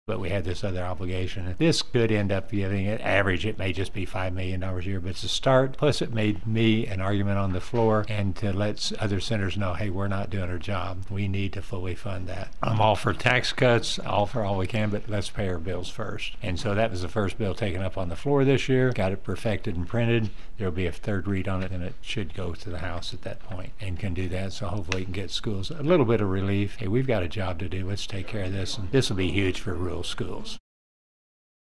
but we had this other obligation. This could end up giving it average. It may just be $5 million a year, but it's a start. Plus, it made me an argument on the floor and to let other senators know, hey, we're not doing our job. We need to fully fund that. I'm all for tax cuts, all for all we can, but let's pay our bills first. And so that was the first bill taken up on the floor this year. Got it perfected and printed. There'll be a third read on it, and it should go to the House at that point and can do that. So hopefully it can get schools a little bit of relief. Hey, we've got a job to do. Let's take care of this. And this will be huge for rural schools.